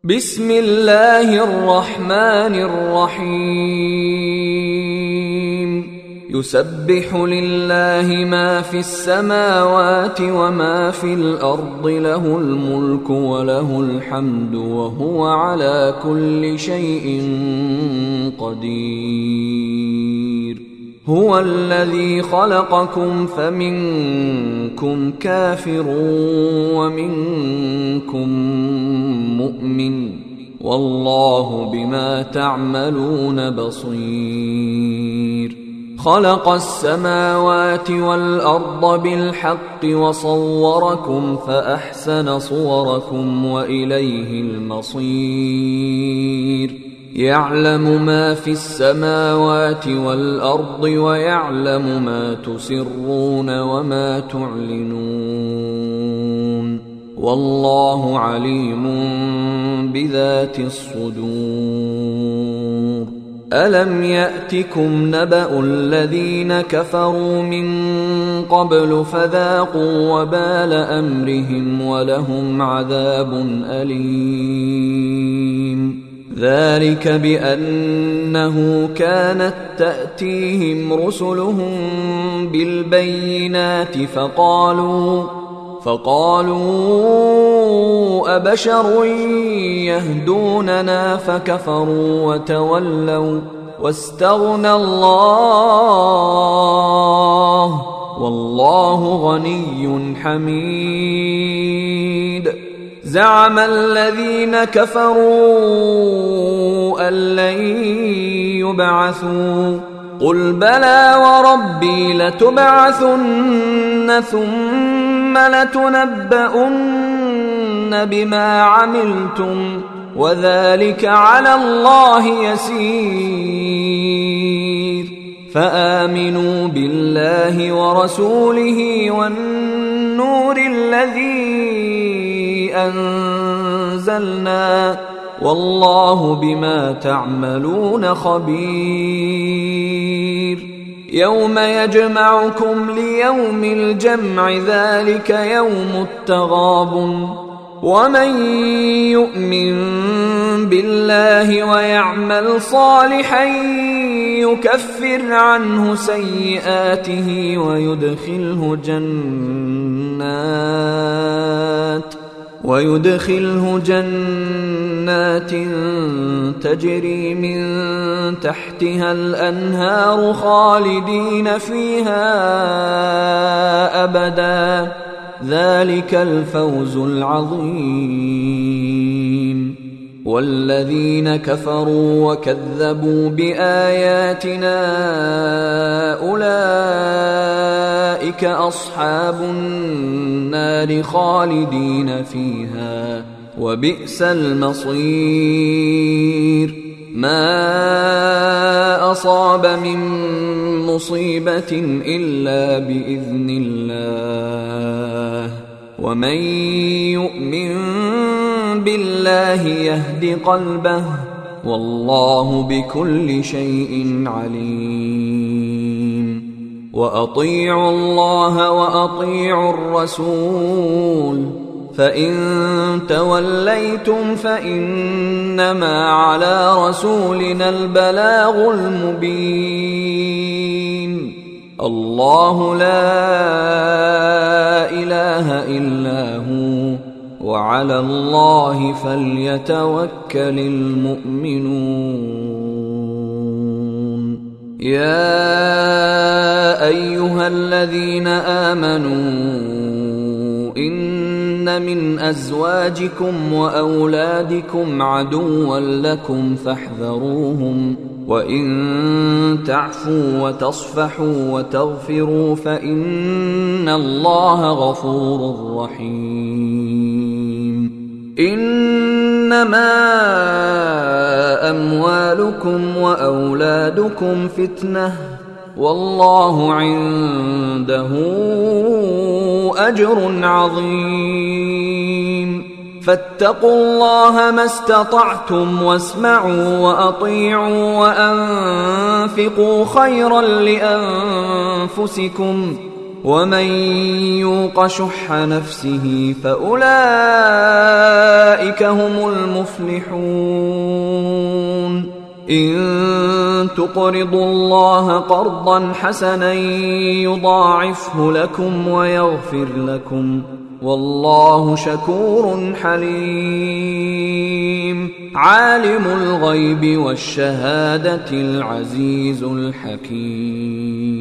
بسم الله الرحمن الرحيم يسبح لله ما في السماوات وما في الأرض له الملك وله الحمد وهو على كل شيء قدير هو الذي خلقكم فمنكم كافر ومنكم مؤمن والله بما تعملون بصير خلق السماوات والأرض بالحق وصوركم فأحسن صوركم وإليه المصير يعلم ما في السماوات والأرض ويعلم ما تسرون وما تعلنون والله عليم بذات الصدور ألم يأتكم نبأ الذين كفروا من قبل فذاقوا وبال أمرهم ولهم عذاب أليم ذلك بأنه كانت تأتيهم رسلهم بالبينات فقالوا أبشر يهدوننا فكفروا وتولوا واستغنى الله والله غني حميد زعم الذين كفروا أن لن يبعثوا قل بلى وربي لتبعثن ثم لتنبؤن بما عملتم وذلك على الله يسير فآمنوا بالله ورسوله والنور الذي أنزلنا والله بما تعملون خبير يوم يجمعكم ليوم الجمع ذلك يوم التغابن ومن يؤمن بالله ويعمل صالحا يكفر عنه سيئاته ويدخله جنات تجري من تحتها الأنهار خالدين فيها أبدا ذلك الفوز العظيم والذين كفروا وكذبوا بآياتنا أولئك أصحاب النار خالدين فيها وبئس المصير ما أصاب من مصيبة إلا بإذن الله ومن يؤمن بالله يهد قلبه والله بكل شيء عليم وأطيعوا الله وأطيعوا الرسول فإن توليتم فإنما على رسولنا البلاغ المبين الله لا إله إلا هو وعلى الله فليتوكل المؤمنون يا أيها الذين آمنوا إن من أزواجكم وأولادكم عدوا لكم فاحذروهم وإن تعفوا وتصفحوا وتغفروا فإن الله غفور رحيم إنما أموالكم وأولادكم فتنة والله عنده أجر عظيم فاتقوا الله ما استطعتم واسمعوا وأطيعوا وأنفقوا خيرا لأنفسكم ومن يوق شح نفسه فأولئك هم المفلحون إن تقرضوا الله قرضا حسنا يضاعفه لكم ويغفر لكم والله شكور حليم عالم الغيب والشهادة العزيز الحكيم